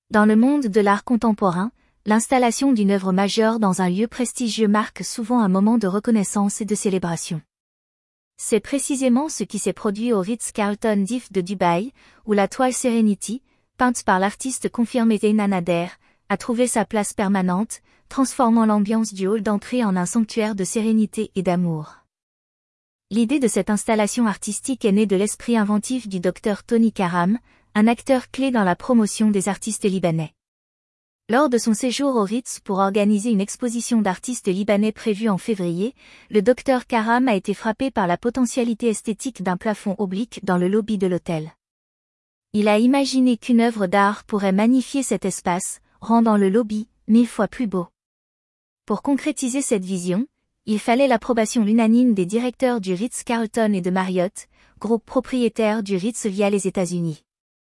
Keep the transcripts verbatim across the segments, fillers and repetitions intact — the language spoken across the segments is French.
Dans le monde de l'art contemporain, l'installation d'une œuvre majeure dans un lieu prestigieux marque souvent un moment de reconnaissance et de célébration. C'est précisément ce qui s'est produit au Ritz-Carlton d'If de Dubaï, où la toile Serenity, peinte par l'artiste confirmé Zeina Nader, a trouvé sa place permanente, transformant l'ambiance du hall d'entrée en un sanctuaire de sérénité et d'amour. L'idée de cette installation artistique est née de l'esprit inventif du docteur Tony Karam, un acteur clé dans la promotion des artistes libanais. Lors de son séjour au Ritz pour organiser une exposition d'artistes libanais prévue en février, le docteur Karam a été frappé par la potentialité esthétique d'un plafond oblique dans le lobby de l'hôtel. Il a imaginé qu'une œuvre d'art pourrait magnifier cet espace, rendant le lobby mille fois plus beau. Pour concrétiser cette vision, il fallait l'approbation unanime des directeurs du Ritz-Carlton et de Marriott, groupe propriétaire du Ritz via les États-Unis.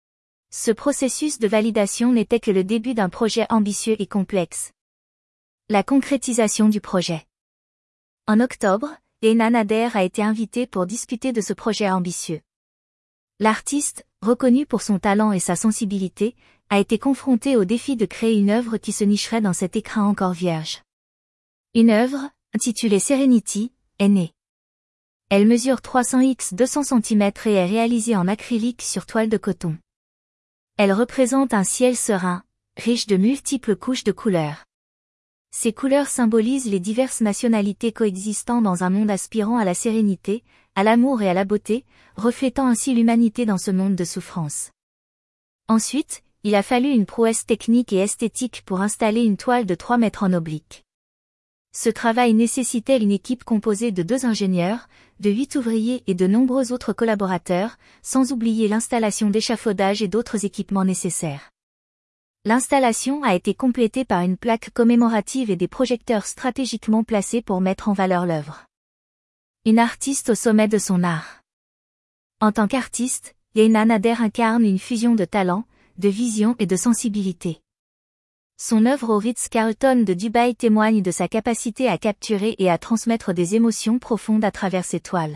Ce processus de validation n'était que le début d'un projet ambitieux et complexe. La concrétisation du projet. En octobre, Zeina Nader a été invitée pour discuter de ce projet ambitieux. L'artiste, reconnu pour son talent et sa sensibilité, a été confronté au défi de créer une œuvre qui se nicherait dans cet écrin encore vierge. Une œuvre, intitulée Serenity, est née. Elle mesure trois cents par deux cents centimètres et est réalisée en acrylique sur toile de coton. Elle représente un ciel serein, riche de multiples couches de couleurs. Ces couleurs symbolisent les diverses nationalités coexistant dans un monde aspirant à la sérénité, à l'amour et à la beauté, reflétant ainsi l'humanité dans ce monde de souffrance. Ensuite, il a fallu une prouesse technique et esthétique pour installer une toile de trois mètres en oblique. Ce travail nécessitait une équipe composée de deux ingénieurs, de huit ouvriers et de nombreux autres collaborateurs, sans oublier l'installation d'échafaudage et d'autres équipements nécessaires. L'installation a été complétée par une plaque commémorative et des projecteurs stratégiquement placés pour mettre en valeur l'œuvre. Une artiste au sommet de son art. En tant qu'artiste, Zeina Nader incarne une fusion de talent, de vision et de sensibilité. Son œuvre au Ritz-Carlton de Dubaï témoigne de sa capacité à capturer et à transmettre des émotions profondes à travers ses toiles.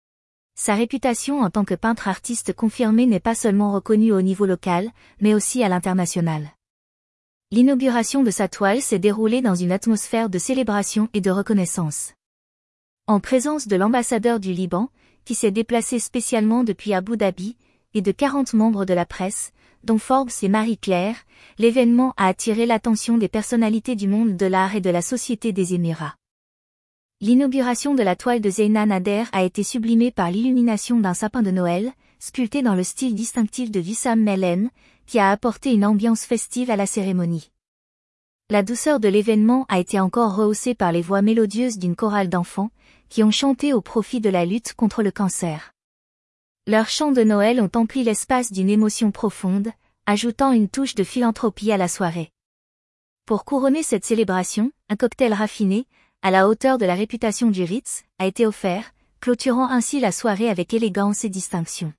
Sa réputation en tant que peintre artiste confirmé n'est pas seulement reconnue au niveau local, mais aussi à l'international. L'inauguration de sa toile s'est déroulée dans une atmosphère de célébration et de reconnaissance. En présence de l'ambassadeur du Liban, qui s'est déplacé spécialement depuis Abu Dhabi, et de quarante membres de la presse, dont Forbes et Marie-Claire, l'événement a attiré l'attention des personnalités du monde de l'art et de la société des Émirats. L'inauguration de la toile de Zeina Nader a été sublimée par l'illumination d'un sapin de Noël, sculpté dans le style distinctif de Wissam Mellen, qui a apporté une ambiance festive à la cérémonie. La douceur de l'événement a été encore rehaussée par les voix mélodieuses d'une chorale d'enfants, qui ont chanté au profit de la lutte contre le cancer. Leurs chants de Noël ont empli l'espace d'une émotion profonde, ajoutant une touche de philanthropie à la soirée. Pour couronner cette célébration, un cocktail raffiné, à la hauteur de la réputation du Ritz, a été offert, clôturant ainsi la soirée avec élégance et distinction.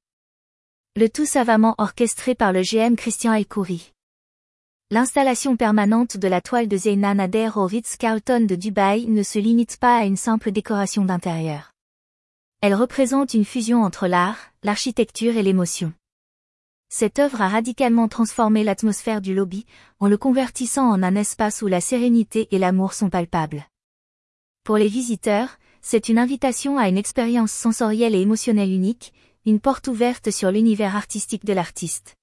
Le tout savamment orchestré par le G M Christian El-Khoury. L'installation permanente de la toile de Zeina Nader au Ritz-Carlton de Dubaï ne se limite pas à une simple décoration d'intérieur. Elle représente une fusion entre l'art, l'architecture et l'émotion. Cette œuvre a radicalement transformé l'atmosphère du lobby, en le convertissant en un espace où la sérénité et l'amour sont palpables. Pour les visiteurs, c'est une invitation à une expérience sensorielle et émotionnelle unique, une porte ouverte sur l'univers artistique de l'artiste.